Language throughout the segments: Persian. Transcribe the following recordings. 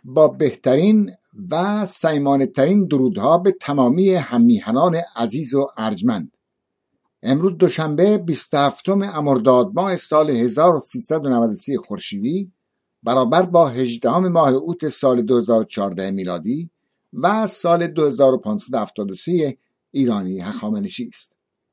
با بهترین و صمیمانه‌ترین درودها به تمامی هممیهنان عزیز و ارجمند. امروز دوشنبه 27 مرداد ماه سال 1393 خورشیدی برابر با 18 ماه اوت سال 2014 میلادی و سال 2573 ایرانی هخامنشی است.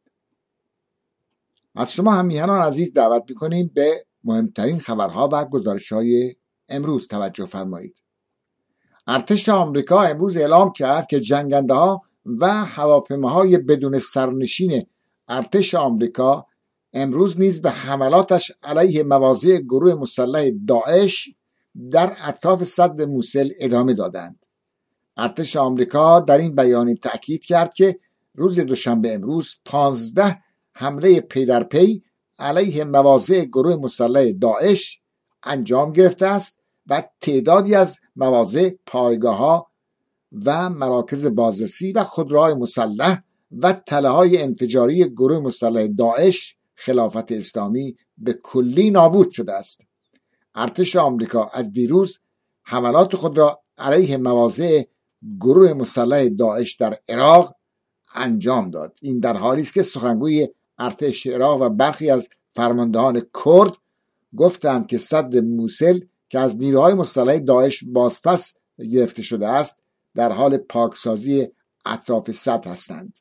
از شما هممیهنان عزیز دعوت می‌کنیم به مهمترین خبرها و گزارش‌های امروز توجه فرمایید. ارتش آمریکا امروز اعلام کرد که جنگنده‌ها و هواپیماهای بدون سرنشین ارتش آمریکا امروز نیز به حملاتش علیه مواضع گروه مسلح داعش در اطراف سد موسل ادامه دادند. ارتش آمریکا در این بیانیه تأکید کرد که روز دوشنبه امروز 15 حمله پی در پی علیه مواضع گروه مسلح داعش انجام گرفته است و تعدادی از مواضع، پایگاه‌ها و مراکز بازرسی و خودروهای مسلح و تله‌های انفجاری گروه مسلح داعش خلافت اسلامی به کلی نابود شده است. ارتش آمریکا از دیروز حملات خود را علیه مواضع گروه مسلح داعش در عراق انجام داد. این در حالی است که سخنگوی ارتش عراق و برخی از فرماندهان کرد گفتند که سد موسل که از نیروهای مسلح داعش بازپس گرفته شده است در حال پاکسازی اطراف سد هستند.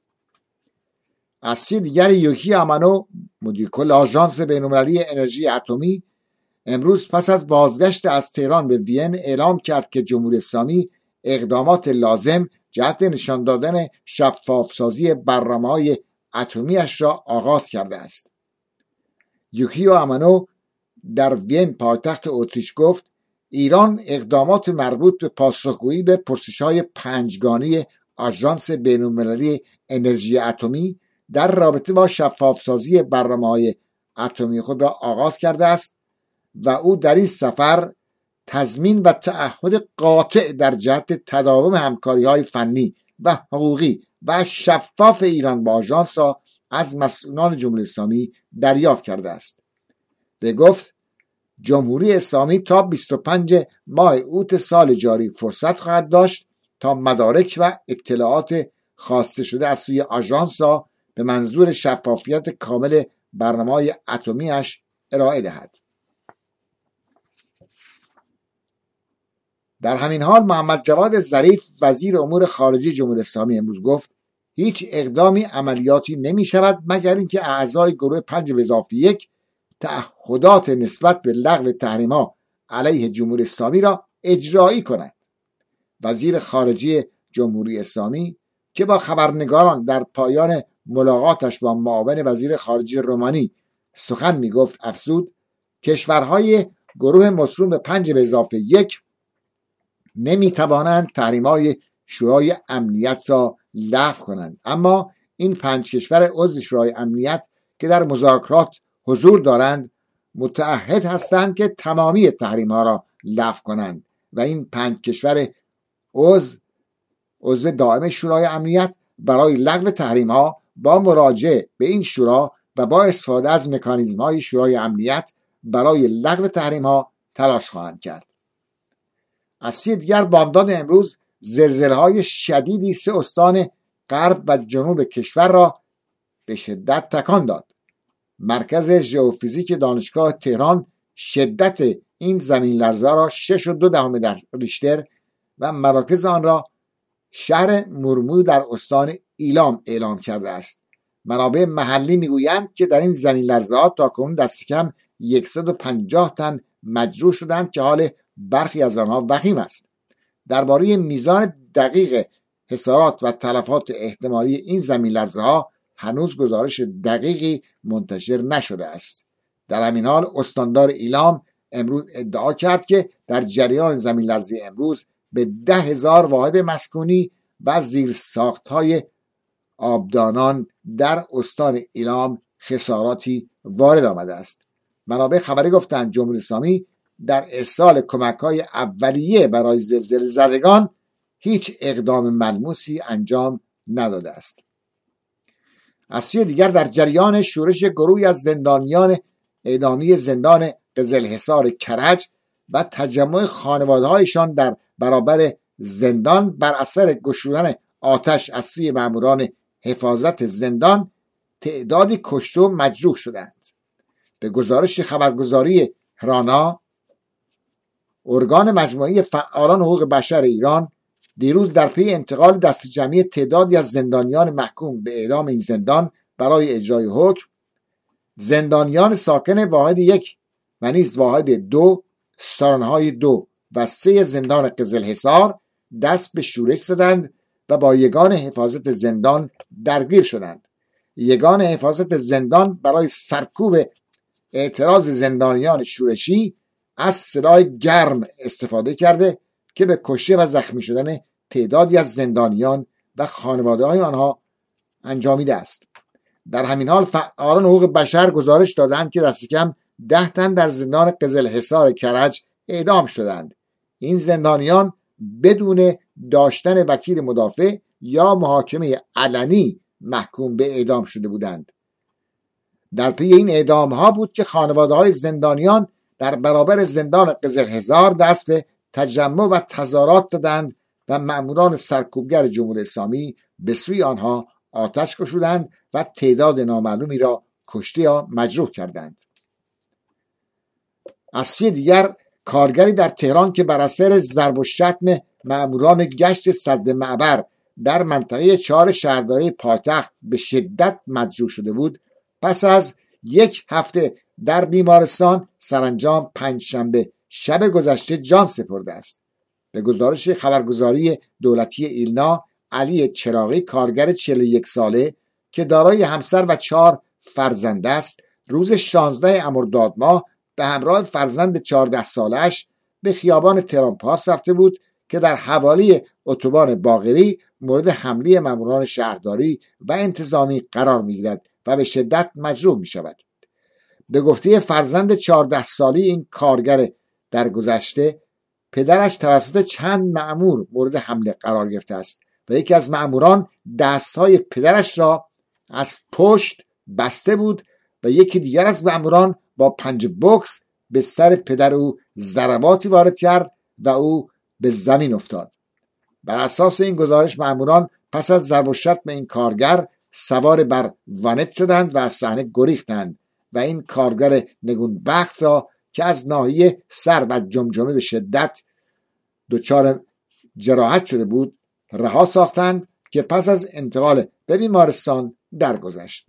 از سوی دیگر یوکی آمانو مدیر کل آژانس بین‌المللی انرژی اتمی امروز پس از بازگشت از تهران به وین اعلام کرد که جمهوری اسلامی اقدامات لازم جهت نشان دادن شفافسازی برنامه‌های اتمی‌اش را آغاز کرده است. یوکیو آمانو در وین پایتخت اتریش گفت ایران اقدامات مربوط به پاسخگویی به پرسش‌های پنجگانه آژانس بین‌المللی انرژی اتمی در رابطه با شفافسازی برنامه‌های اتمی خود را آغاز کرده است و او در این سفر تضمین و تعهد قاطع در جهت تداوم همکاری‌های فنی و حقوقی و شفاف ایران با آژانس را از مسئولان جمهوری اسلامی دریافت کرده است. و گفت جمهوری اسلامی تا 25 ماه اوت سال جاری فرصت خواهد داشت تا مدارک و اطلاعات خواسته شده از سوی آژانس را به منظور شفافیت کامل برنامه‌های اتمی‌اش ارائه دهد. در همین حال محمد جواد ظریف وزیر امور خارجه جمهوری اسلامی امروز گفت هیچ اقدامی عملیاتی نمی شود مگر اینکه اعضای گروه 5+1 تعهدات نسبت به لغو تحریم‌ها علیه جمهوری اسلامی را اجرایی کنند. وزیر خارجه جمهوری اسلامی که با خبرنگاران در پایان ملاقاتش با معاون وزیر خارجه رومانی سخن می گفت افزود کشورهای گروه مصون به 5+1 نمی توانند تحریم‌های شورای امنیت را لغو کنند، اما این 5 کشور عضو شورای امنیت که در مذاکرات حضور دارند متعهد هستند که تمامی تحریم‌ها را لغو کنند و این 5 کشور عضو دائم شورای امنیت برای لغو تحریم‌ها با مراجعه به این شورا و با استفاده از مکانیزم‌های شورای امنیت برای لغو تحریم‌ها تلاش خواهند کرد. از سوی دیگر بامداد امروز زلزله‌های شدیدی 3 استان غرب و جنوب کشور را به شدت تکان داد. مرکز ژئوفیزیک دانشگاه تهران شدت این زمین لرزه را 6.2 در ریشتر و مراکز آن را شهر مرمو در استان ایلام اعلام کرده است. منابع محلی میگویند که در این زمین لرزه ها تاکنون دست کم 150 تن مجروح شدند که حال برخی از آنها وخیم است. درباره میزان دقیق خسارات و تلفات احتمالی این زمین لرزه ها هنوز گزارش دقیقی منتشر نشده است. در همین حال استاندار ایلام امروز ادعا کرد که در جریان زمین لرزه امروز به 10,000 واحد مسکونی و زیرساخت‌های آبدانان در استان ایلام خساراتی وارد آمده است. منابع خبری گفتند جمهوری اسلامی در ارسال کمک‌های اولیه برای زلزله زدگان هیچ اقدام ملموسی انجام نداده است. از سوی دیگر در جریان شورش گروهی از زندانیان اعدامی زندان قزلحصار کرج و تجمع خانواده‌هایشان در برابر زندان بر اثر گشودن آتش از سوی ماموران حفاظت زندان تعدادی کشته و مجروح شدند. به گزارش خبرگزاری رانا، ارگان مجموعی فعالان حقوق بشر ایران دیروز در پی انتقال دست جمعی تعدادی از زندانیان محکوم به اعدام این زندان برای اجرای حکم، زندانیان ساکن واحد 1 و نیز واحد 2، سارنهای 2 و 3 زندان قزلحصار دست به شورش زدند و با یگان حفاظت زندان درگیر شدند. یگان حفاظت زندان برای سرکوب اعتراض زندانیان شورشی از صدای گرم استفاده کرده که به کشته و زخمی شدن تعدادی از زندانیان و خانواده های آنها انجامیده است. در همین حال فعالان حقوق بشر گزارش دادند که دست کم 10 تن در زندان قزلحصار کرج اعدام شدند. این زندانیان بدون داشتن وکیل مدافع یا محاکمه علنی محکوم به اعدام شده بودند. در پی این اعدام ها بود که خانواده های زندانیان در برابر زندان قزلحصار دست به تجمع و تظاهرات زدند و ماموران سرکوبگر جمهوری اسلامی به سوی آنها آتش گشودند و تعداد نامعلومی را کشته یا مجروح کردند. از سوی دیگر کارگری در تهران که بر اثر ضرب و شتم ماموران گشت سد معبر در منطقه 4 شهرداری پایتخت به شدت مجروح شده بود، پس از 1 هفته در بیمارستان سرانجام پنجشنبه شب گذشته جان سپرده است. به گزارش خبرگزاری دولتی ایلنا، علی چراغی کارگر 41 ساله که دارای همسر و 4 فرزند است، روز 16 مرداد ماه به همراه فرزند 14 سالش به خیابان تهران پارس رفته بود که در حوالی اتوبان باقری مورد حمله ماموران شهرداری و انتظامی قرار می‌گیرد و به شدت مجروح می‌شود. به گفته فرزند 14 سالی این کارگر در گذشته، پدرش توسط چند مأمور مورد حمله قرار گرفته است و یکی از مأموران دستهای پدرش را از پشت بسته بود و یکی دیگر از مأموران با پنج بوکس به سر پدر او ضرباتی وارد کرد و او به زمین افتاد. بر اساس این گزارش مأموران پس از ضرب و شتم این کارگر سوار بر وانت شدند و از صحنه گریختند و این کارگر نگونبخت را که از ناحیه سر و جمجمه به شدت دچار جراحت شده بود رها ساختند که پس از انتقال به بیمارستان درگذشت.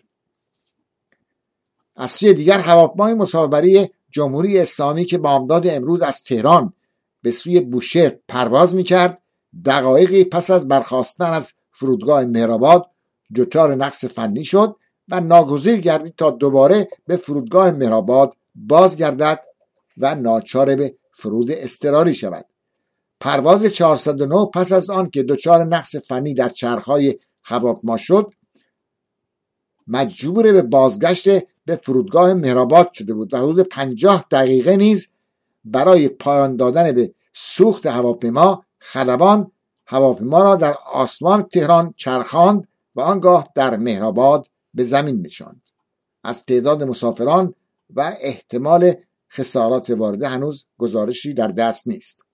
از سوی دیگر هواپیمای مسافربری جمهوری اسلامی که بامداد امروز از تهران به سوی بوشهر پرواز می‌کرد، دقایقی پس از برخاستن از فرودگاه مهرآباد دچار نقص فنی شد و ناگزیر گردید تا دوباره به فرودگاه مهرآباد بازگردد و ناچار به فرود اضطراری شود. پرواز 409 پس از آن که دچار نقص فنی در چرخهای هواپیما شد، مجبور به بازگشت به فرودگاه مهرآباد شده بود و حدود 50 دقیقه نیز برای پایان دادن به سوخت هواپیما خلبان هواپیما را در آسمان تهران چرخاند و آنگاه در مهرآباد به زمین نشاند. از تعداد مسافران و احتمال خسارات وارده هنوز گزارشی در دست نیست.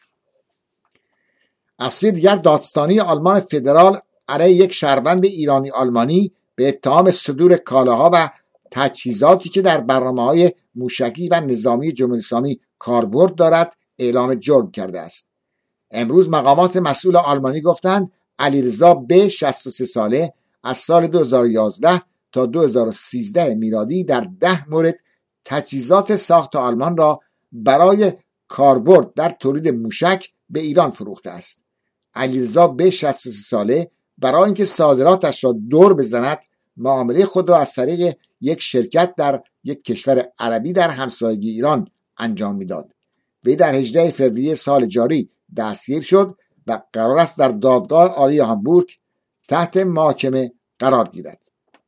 از سوی دیگر دادستانی آلمان فدرال علیه یک شهروند ایرانی آلمانی به اتهام صدور کالاها و تجهیزاتی که در برنامه‌های موشکی و نظامی جمهوری اسلامی کاربرد دارد اعلام جرم کرده است. امروز مقامات مسئول آلمانی گفتند علیرضا ب 63 ساله از سال 2011 تا 2013 میلادی در 10 مورد تجهیزات ساخت آلمان را برای کاربرد در تولید موشک به ایران فروخته است. علیرضا ب 63 ساله برای اینکه صادراتش را دور بزند معامله خود را از طریق یک شرکت در یک کشور عربی در همسایگی ایران انجام میداد. وی در 18 فوریه سال جاری دستگیر شد و قرار است در دادگاه عالی هامبورگ تحت محاکمه قرار گیرد.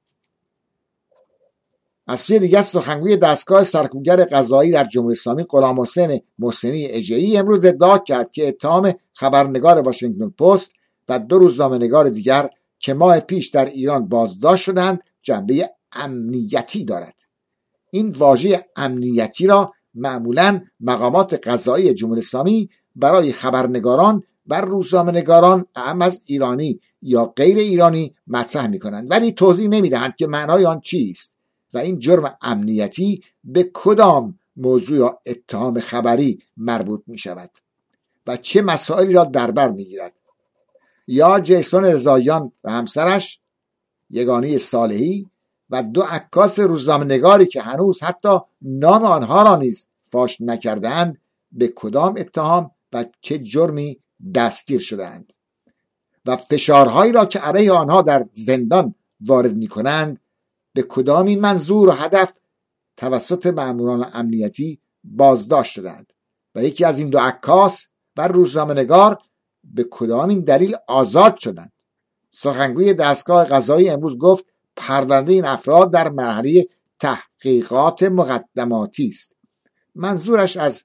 از سوی دیگر سخنگوی دستگاه سرکوبگر قضایی در جمهوری اسلامی غلامحسین محسنی اجهی امروز ادعا کرد که اتهام خبرنگار واشنگتن پست و 2 روزنامه‌نگار دیگر که ماه پیش در ایران بازداشت شدند جنبه امنیتی دارد. این واژه امنیتی را معمولاً مقامات قضایی جمهوری اسلامی برای خبرنگاران و روزنامه‌نگاران اهم از ایرانی یا غیر ایرانی مطرح می‌کنند، ولی توضیح نمی‌دهند که معنای آن چیست و این جرم امنیتی به کدام موضوع یا اتهام خبری مربوط می‌شود و چه مسائلی را در بر می‌گیرد. یا جیسون رضاییان و همسرش، یگانه صالحی و 2 عکاس روزنامه‌نگاری که هنوز حتی نام آنها را نیز فاش نکردند به کدام اتهام و چه جرمی دستگیر شدند و فشارهایی را که علیه آنها در زندان وارد می‌کنند به کدام این منظور و هدف توسط مأموران امنیتی بازداشت شدند و یکی از این 2 عکاس و روزنامه‌نگار به کدام این دلیل آزاد شدند. سخنگوی دستگاه قضایی امروز گفت پرونده این افراد در مرحله تحقیقات مقدماتی است. منظورش از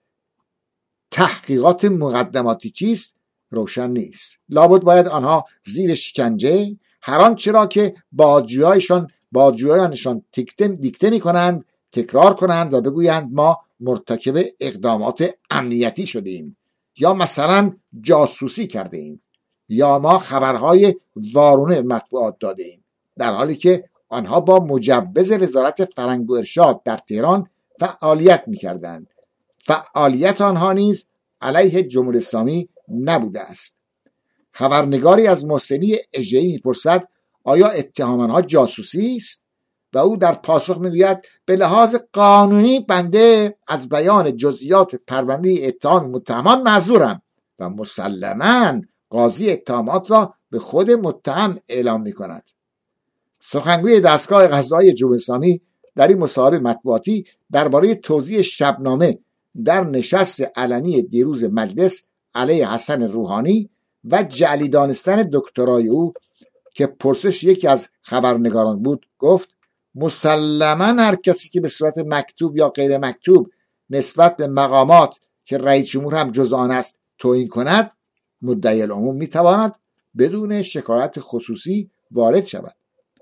تحقیقات مقدماتی چیست روشن نیست. لابد باید آنها زیر شکنجه هر آنچه را که بازجویانشان دیکته می‌کنند تکرار کنند و بگویند ما مرتکب اقدامات امنیتی شدیم یا مثلا جاسوسی کرده ایم یا ما خبرهای وارونه مطبوعات داده ایم، در حالی که آنها با مجوز وزارت فرهنگ و ارشاد در تهران فعالیت می‌کردند. فعالیت آنها نیز علیه جمهوری اسلامی نبوده است. خبرنگاری از محسنی اژه‌ای می‌پرسد آیا اتهام آنها جاسوسی است و او در پاسخ میگوید به لحاظ قانونی بنده از بیان جزئیات پرونده اتهام متهمان معذورم و مسلماً قاضی اتهامات را به خود متهم اعلام می‌کند. سخنگوی دستگاه قضایی جمهوری اسلامی در این مصاحبه مطبوعاتی درباره توزیع شبنامه در نشست علنی دیروز مجلس علیه حسن روحانی و جعلی دانستن دکترای او که پرسش یکی از خبرنگاران بود گفت مسلماً هر کسی که به صورت مکتوب یا غیر مکتوب نسبت به مقامات که رئیس جمهور هم جز آن است توهین کند مدعی العموم میتواند بدون شکایت خصوصی وارد شود.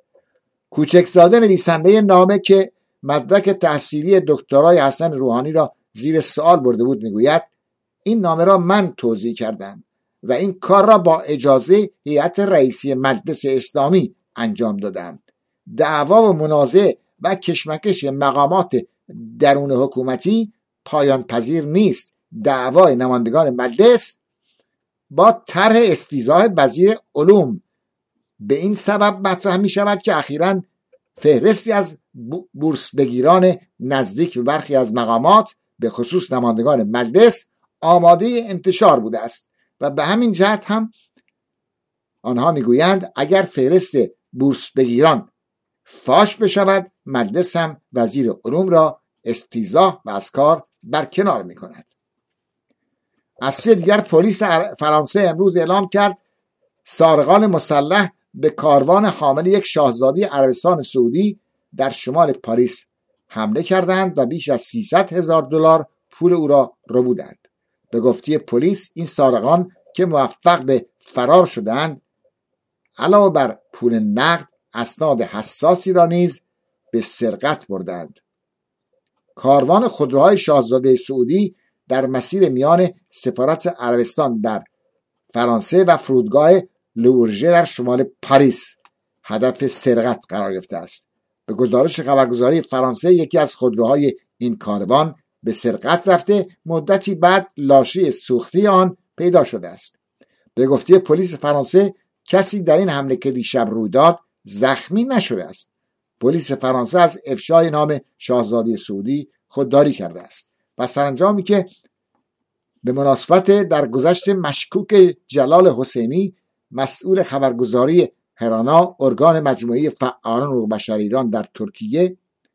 کوچکزاده نویسنده نامه که مدرک تحصیلی دکترای حسن روحانی را زیر سوال برده بود میگوید این نامه را من توزیع کردم و این کار را با اجازه هیئت رئیسی مجلس اسلامی انجام دادم. دعوا و منازعه و کشمکش مقامات درون حکومتی پایان پذیر نیست. دعوای نمایندگان مجلس با طرح استیضاح وزیر علوم به این سبب مطرح می شود که اخیراً فهرستی از بورس بگیران نزدیک به برخی از مقامات به خصوص نمایندگان مجلس آماده انتشار بوده است و به همین جهت هم آنها میگویند اگر فهرست بورس بگیران فاش بشود مجلس هم وزیر علوم را استیضاح و از کار برکنار می کند. از سوی دیگر پلیس فرانسه امروز اعلام کرد سارقان مسلح به کاروان حامل یک شاهزاده عربستان سعودی در شمال پاریس حمله کردند و بیش از 300,000 دلار پول او را ربودند. به گفته پلیس این سارقان که موفق به فرار شدند علاوه بر پول نقد اسناد حساسی را نیز به سرقت بردند. کاروان خودروهای شاهزاده سعودی در مسیر میان سفارت عربستان در فرانسه و فرودگاه لورژه در شمال پاریس هدف سرقت قرار گرفته است. به گزارش خبرگزاری فرانسه یکی از خودروهای این کاروان به سرقت رفته مدتی بعد لاشه سوخته آن پیدا شده است. به گفته پلیس فرانسه کسی در این حمله که دیشب روی داد زخمی نشده است. پلیس فرانسه از افشای نام شاهزاده سعودی خودداری کرده است و سرانجامی که به مناسبت درگذشت مشکوک جلال حسینی مسئول خبرگزاری هرانا ارگان مجموعه فعالان حقوق بشر ایران در ترکیه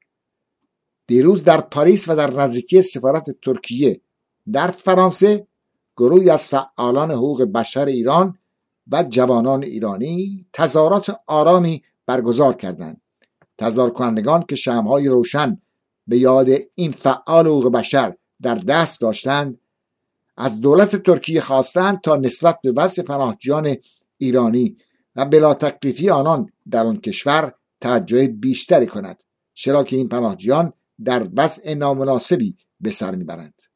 دیروز در پاریس و در نزدیکی سفارت ترکیه در فرانسه گروهی از فعالان حقوق بشر ایران و جوانان ایرانی تظاهرات آرامی برگزار کردند. تظاهر کنندگان که شمع‌های روشن به یاد این فعال حقوق بشر در دست داشتند از دولت ترکیه خواستند تا نسبت به وضع پناهجویان ایرانی و بلا تکلیفی آنان در آن کشور توجه بیشتری کند، چرا که این پناهجویان در وضع نامناسبی به سر میبرند.